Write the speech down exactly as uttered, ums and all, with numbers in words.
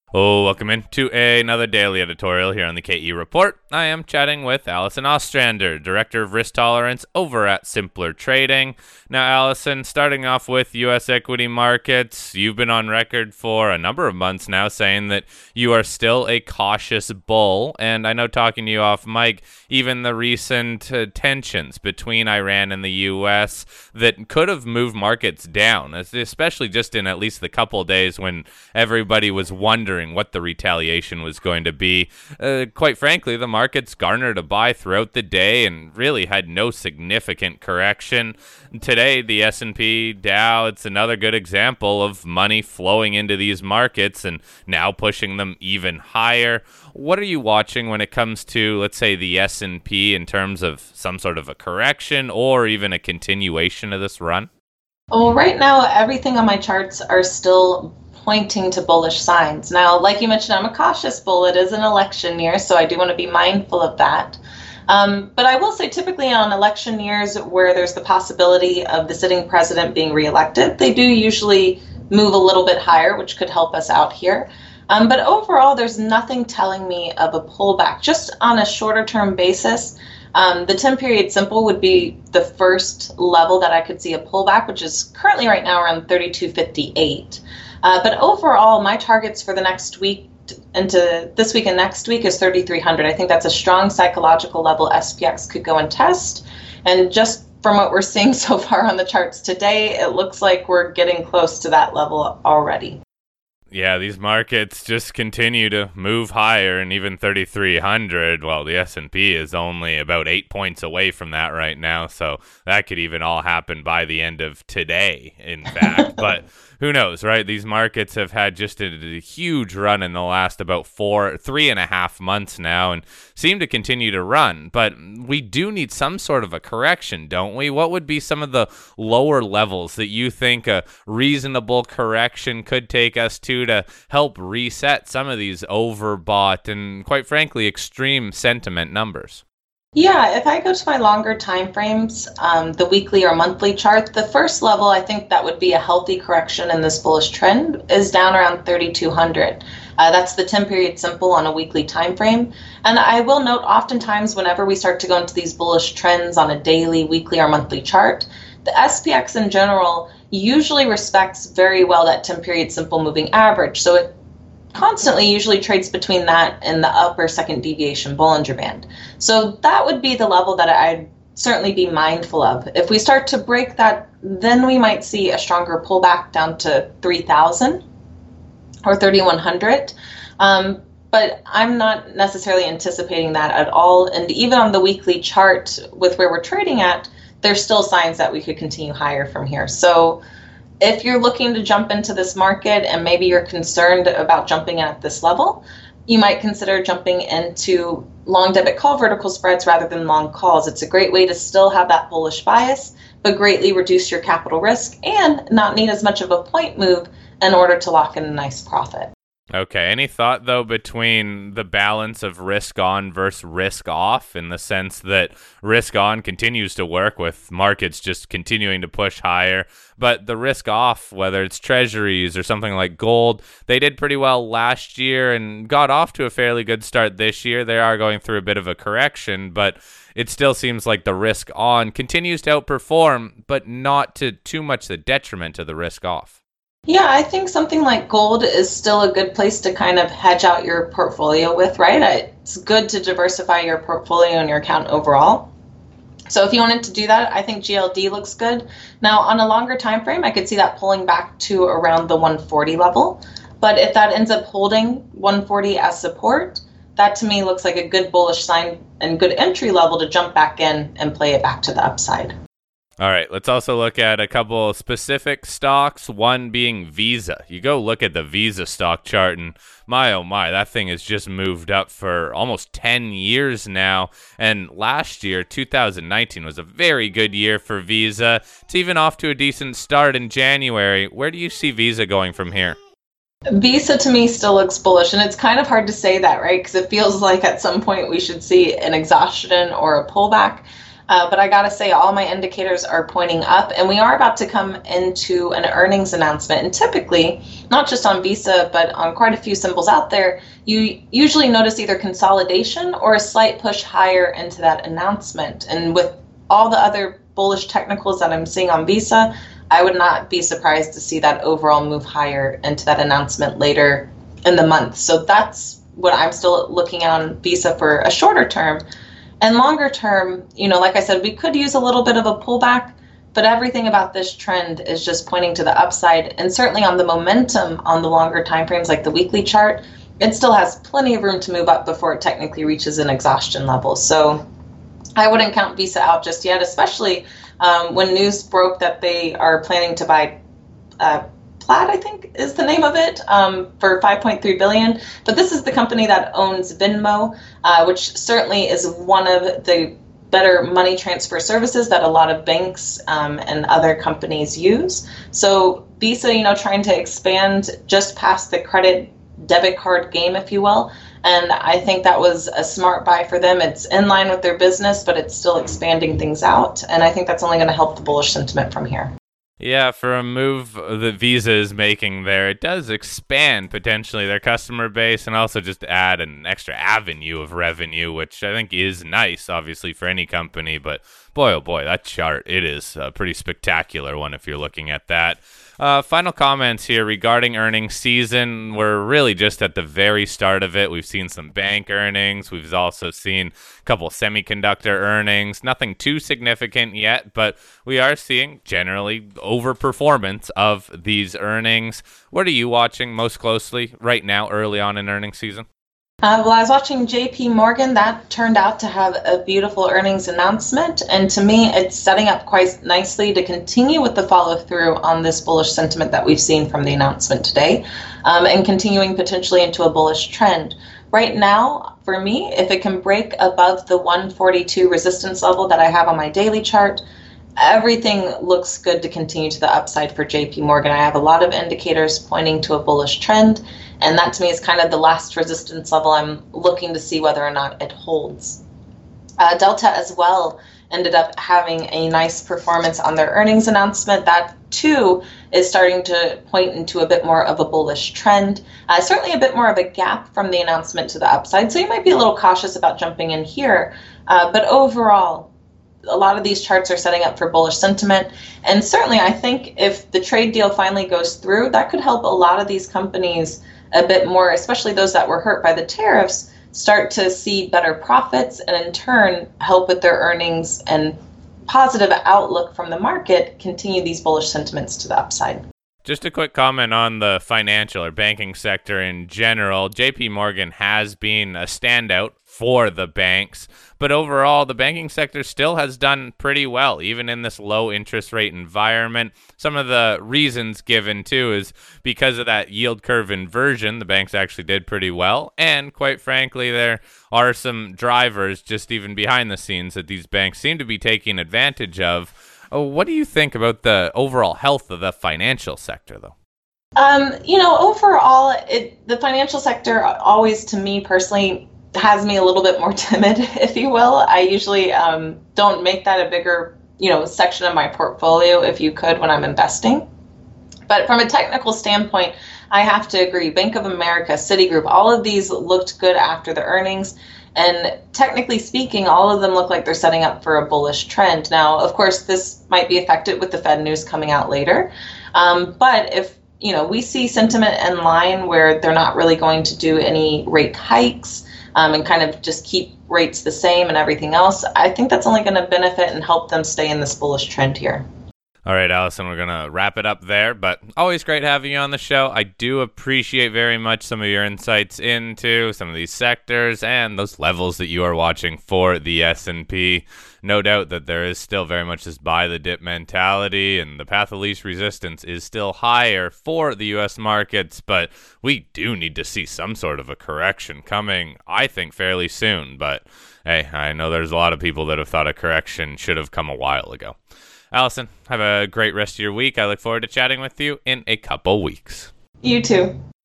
Oh, welcome into another daily editorial here on the K E Report. I am chatting with Allison Ostrander, Director of Risk Tolerance over at Simpler Trading. Now, Allison, starting off with U S equity markets, you've been on record for a number of months now saying that you are still a cautious bull. And I know talking to you off mic, even the recent uh, tensions between Iran and the U S that could have moved markets down, especially just in at least the couple of days when everybody was wondering what the retaliation was going to be. Uh, quite frankly, the markets garnered a buy throughout the day and really had no significant correction. Today, the S and P, Dow, it's another good example of money flowing into these markets and now pushing them even higher. What are you watching when it comes to, let's say, the S and P in terms of some sort of a correction or even a continuation of this run? Well, right now, everything on my charts are still pointing to bullish signs. Now, like you mentioned, I'm a cautious bull. It is an election year, so I do want to be mindful of that. Um, but I will say typically on election years where there's the possibility of the sitting president being reelected, they do usually move a little bit higher, which could help us out here. Um, but overall, there's nothing telling me of a pullback. Just on a shorter term basis, um, the ten period simple would be the first level that I could see a pullback, which is currently right now around thirty-two fifty-eight. Uh, but overall, my targets for the next week into this week and next week is thirty-three hundred. I think that's a strong psychological level S P X could go and test. And just from what we're seeing so far on the charts today, it looks like we're getting close to that level already. Yeah, these markets just continue to move higher, and even thirty-three hundred, well, the S and P is only about eight points away from that right now, so that could even all happen by the end of today, in fact. But who knows, right? These markets have had just a, a huge run in the last about four, three and a half months now and seem to continue to run. But we do need some sort of a correction, don't we? What would be some of the lower levels that you think a reasonable correction could take us to to help reset some of these overbought and, quite frankly, extreme sentiment numbers? Yeah, if I go to my longer time frames, um, the weekly or monthly chart, the first level I think that would be a healthy correction in this bullish trend is down around thirty-two hundred. Uh, that's the ten period simple on a weekly time frame. And I will note oftentimes whenever we start to go into these bullish trends on a daily, weekly, or monthly chart, the S P X in general usually respects very well that ten period simple moving average. So it constantly usually trades between that and the upper second deviation Bollinger Band. So that would be the level that I'd certainly be mindful of. If we start to break that, then we might see a stronger pullback down to three thousand or thirty-one hundred. Um, but I'm not necessarily anticipating that at all. And even on the weekly chart with where we're trading at, there's still signs that we could continue higher from here. So if you're looking to jump into this market and maybe you're concerned about jumping in at this level, you might consider jumping into long debit call vertical spreads rather than long calls. It's a great way to still have that bullish bias, but greatly reduce your capital risk and not need as much of a point move in order to lock in a nice profit. Okay, any thought, though, between the balance of risk on versus risk off, in the sense that risk on continues to work with markets just continuing to push higher, but the risk off, whether it's treasuries or something like gold, they did pretty well last year and got off to a fairly good start this year. They are going through a bit of a correction, but it still seems like the risk on continues to outperform, but not to too much the detriment of the risk off. Yeah, I think something like gold is still a good place to kind of hedge out your portfolio with, right? It's good to diversify your portfolio and your account overall. So if you wanted to do that, I think G L D looks good. Now, on a longer time frame, I could see that pulling back to around the one forty level. But if that ends up holding one forty as support, that to me looks like a good bullish sign and good entry level to jump back in and play it back to the upside. All right, let's also look at a couple specific stocks, one being Visa. You go look at the Visa stock chart, and my, oh my, that thing has just moved up for almost ten years now. And last year, two thousand nineteen, was a very good year for Visa. It's even off to a decent start in January. Where do you see Visa going from here? Visa to me still looks bullish, and it's kind of hard to say that, right? Because it feels like at some point we should see an exhaustion or a pullback. Uh, but I gotta say, all my indicators are pointing up, and we are about to come into an earnings announcement. And typically, not just on Visa, but on quite a few symbols out there, you usually notice either consolidation or a slight push higher into that announcement. And with all the other bullish technicals that I'm seeing on Visa, I would not be surprised to see that overall move higher into that announcement later in the month. So that's what I'm still looking at on Visa for a shorter term. And longer term, you know, like I said, we could use a little bit of a pullback, but everything about this trend is just pointing to the upside. And certainly on the momentum on the longer timeframes, like the weekly chart, it still has plenty of room to move up before it technically reaches an exhaustion level. So I wouldn't count Visa out just yet, especially um, when news broke that they are planning to buy uh, Plaid, I think is the name of it, um, for five point three billion dollars. But this is the company that owns Venmo, uh, which certainly is one of the better money transfer services that a lot of banks um, and other companies use. So Visa, you know, trying to expand just past the credit debit card game, if you will. And I think that was a smart buy for them. It's in line with their business, but it's still expanding things out. And I think that's only going to help the bullish sentiment from here. Yeah, for a move that Visa is making there, it does expand potentially their customer base and also just add an extra avenue of revenue, which I think is nice, obviously, for any company. But boy, oh boy, that chart, it is a pretty spectacular one if you're looking at that. Uh, final comments here regarding earnings season. We're really just at the very start of it. We've seen some bank earnings. We've also seen a couple semiconductor earnings. Nothing too significant yet, but we are seeing generally overperformance of these earnings. What are you watching most closely right now early on in earnings season? Uh, well, I was watching J P Morgan. That turned out to have a beautiful earnings announcement. And to me, it's setting up quite nicely to continue with the follow through on this bullish sentiment that we've seen from the announcement today, um, and continuing potentially into a bullish trend. Right now, for me, if it can break above the one forty-two resistance level that I have on my daily chart, everything looks good to continue to the upside for J P Morgan. I have a lot of indicators pointing to a bullish trend, and that to me is kind of the last resistance level I'm looking to see whether or not it holds. Uh, Delta as well ended up having a nice performance on their earnings announcement. That too is starting to point into a bit more of a bullish trend. Uh, certainly a bit more of a gap from the announcement to the upside, so you might be a little cautious about jumping in here. Uh, but overall, a lot of these charts are setting up for bullish sentiment. And certainly I think if the trade deal finally goes through, that could help a lot of these companies a bit more, especially those that were hurt by the tariffs, start to see better profits and in turn help with their earnings and positive outlook from the market continue these bullish sentiments to the upside. Just a quick comment on the financial or banking sector in general. J P Morgan has been a standout for the banks, but overall the banking sector still has done pretty well, even in this low interest rate environment. Some of the reasons given too is because of that yield curve inversion, the banks actually did pretty well, and quite frankly there are some drivers just even behind the scenes that these banks seem to be taking advantage of. Oh, what do you think about the overall health of the financial sector, though? Um, you know, overall, it, the financial sector always, to me personally, has me a little bit more timid, if you will. I usually um, don't make that a bigger, you know, section of my portfolio, if you could, when I'm investing. But from a technical standpoint, I have to agree. Bank of America, Citigroup, all of these looked good after the earnings. And technically speaking, all of them look like they're setting up for a bullish trend. Now, of course, this might be affected with the Fed news coming out later. Um, but if, you know, we see sentiment in line where they're not really going to do any rate hikes um, and kind of just keep rates the same and everything else, I think that's only going to benefit and help them stay in this bullish trend here. All right, Allison, we're going to wrap it up there, but always great having you on the show. I do appreciate very much some of your insights into some of these sectors and those levels that you are watching for the S and P. No doubt that there is still very much this buy the dip mentality, and the path of least resistance is still higher for the U S markets, but we do need to see some sort of a correction coming, I think, fairly soon. But hey, I know there's a lot of people that have thought a correction should have come a while ago. Allison, have a great rest of your week. I look forward to chatting with you in a couple weeks. You too.